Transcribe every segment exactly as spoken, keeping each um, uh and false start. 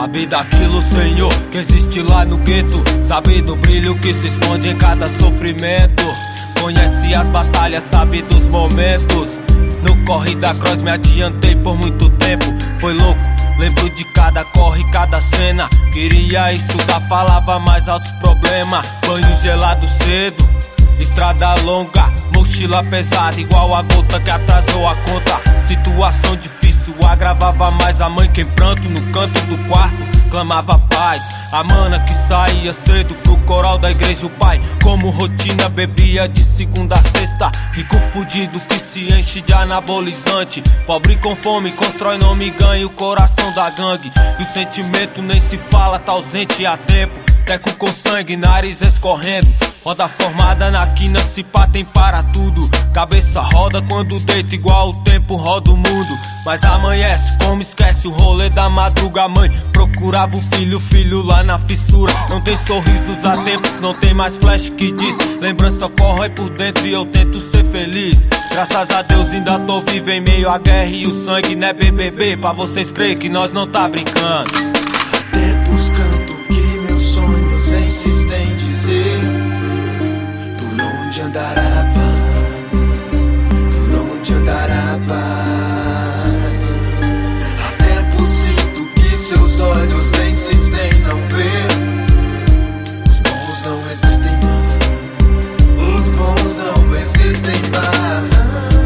Sabe daquilo, Senhor, que existe lá no gueto. Sabe do brilho que se esconde em cada sofrimento. Conhece as batalhas, sabe dos momentos. No corre da cross me adiantei por muito tempo. Foi louco, lembro de cada corre, cada cena. Queria estudar, falava mais altos problemas. Banho gelado cedo, estrada longa, mochila pesada, igual a gota que atrasou a conta. Situação difícil, agravava mais a mãe que em pranto no canto do quarto clamava paz. A mana que saía cedo pro coral da igreja, o pai como rotina bebia de segunda a sexta. Rico fudido que se enche de anabolizante. Pobre com fome constrói nome e ganha o coração da gangue. E o sentimento nem se fala, tá ausente há tempo. Teco com sangue, nariz escorrendo. Roda formada na quina, se pá tem para tudo. Cabeça roda quando deita, igual o tempo roda o mundo. Mas amanhece, como esquece o rolê da madruga. Mãe procurava o filho, filho lá na fissura. Não tem sorrisos há tempos, não tem mais flash que diz. Lembrança corre por dentro e eu tento ser feliz. Graças a Deus ainda tô vivo em meio à guerra e o sangue, né B B B? Pra vocês crerem que nós não tá brincando. Há tempos canto que meus sonhos insistem em dizer: por onde andará a paz? Por onde andará a paz? Há tempos sinto que seus olhos insistem em não ver. Os bons não existem mais. Os bons não existem mais.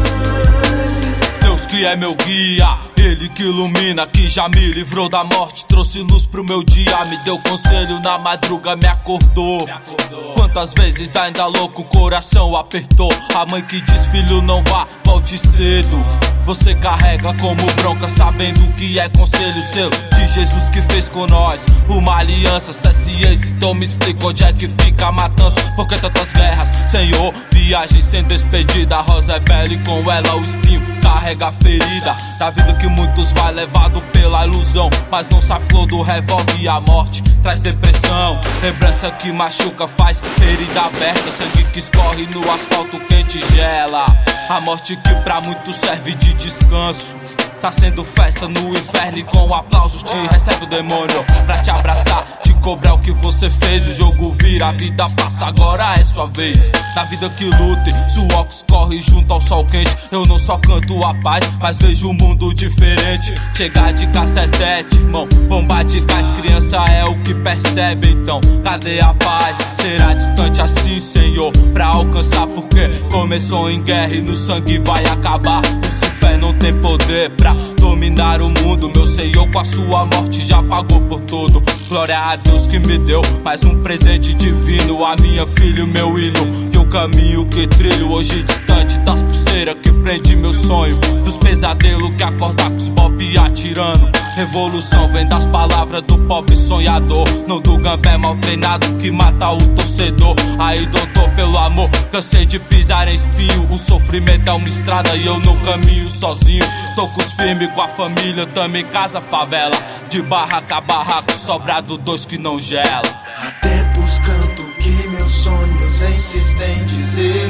Deus que é meu guia, Ele que ilumina, que já me livrou da morte, trouxe luz pro meu dia, me deu conselho na madruga, me acordou. Me acordou. Quantas vezes ainda louco o coração apertou. A mãe que diz: filho, não vá, volte cedo. Você carrega como bronca, sabendo que é conselho seu, de Jesus que fez com nós uma aliança. Se é ciência, então me explica onde é que fica a matança. Por que tantas guerras, Senhor? Viagem sem despedida, a rosa é bela e com ela o espinho carrega a ferida da vida que muitos vai levado pela ilusão. Mas não sai flor do revólver e a morte traz depressão. Lembrança que machuca, faz ferida aberta. Sangue que escorre no asfalto quente e gela. A morte que pra muitos serve de descanso. Tá sendo festa no inferno e com aplausos te recebe o demônio pra te abraçar, te cobrar o que você fez. O jogo vira, a vida passa, agora é sua vez. Na vida que lute, suor que escorre junto ao sol quente. Eu não só canto a paz, mas vejo um mundo diferente. Chegar de cacetete, irmão, bomba de gás. Criança é o que percebe, então cadê a paz? Será distante assim, Senhor, pra alcançar, porque começou em guerra e no sangue vai acabar. Lucifer não tem poder pra dominar o mundo. Meu Senhor com a sua morte já pagou por tudo. Glória a Deus que me deu mais um presente divino. A minha filha, o meu hino e o caminho que trilho. Hoje distante das pulseiras que prende meu sonho, dos pesadelos que acordar com os pop atirando. Revolução vem das palavras do pobre sonhador, não do gambé mal treinado que mata o torcedor. Aí doutor, pelo amor, cansei de pisar em espinho. O sofrimento é uma estrada e eu não caminho sozinho. Tô com os firmes, com a família, também casa, favela. De barraca a barraco, sobrado dois que não gela. Há tempos canto que meus sonhos insistem em dizer: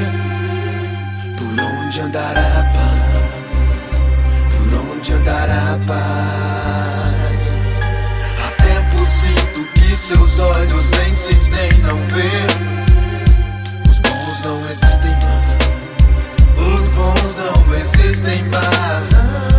por onde andará a paz? Por onde andará a paz? Há tempos sinto que seus olhos insistem em não ver. Os bons não existem mais. Os bons não existem mais.